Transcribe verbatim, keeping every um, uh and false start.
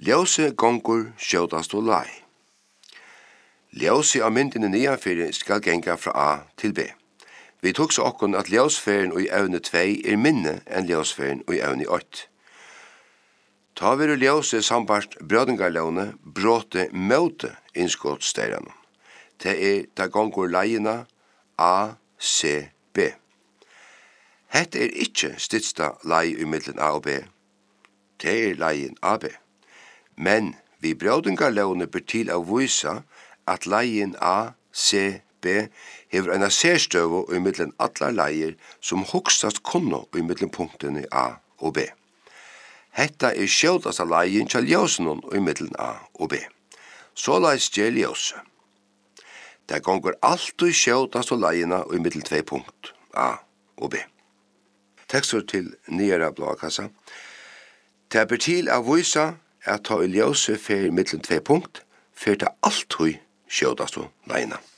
Ljøse gongur skjøtast og lai. Ljøse av myndene nianfyrir skal genga fra A til B. Vi tok så okkon at ljøsferien og i evne tvei er minne enn ljøsferien og i evne åtte. Ta vi ljøse sambart brødingarlåne bråte møte innskottssteiran. Det er ta gongur leiena A, C, B. Hette er ikkje stidsta lei i middelen A og B. Det er leien A, B. Men vi brødingarlåne ber til å vise at leien A, C, B hever en særstøve i middelen atlar leier som hokstast kunne i middelen punktene A og B. Hetta er skjøtast av leien til ljøsen i middelen A og B. Så leis gjør ljøse. Det gonger alltid skjøtast av leiena i middelen tvei punkt A og B. Tekstur til nyere blåkassa. Det ber til å vise at ta i ljøse fer middelen tvei punkt, fer det alltid skjøtast av leiena.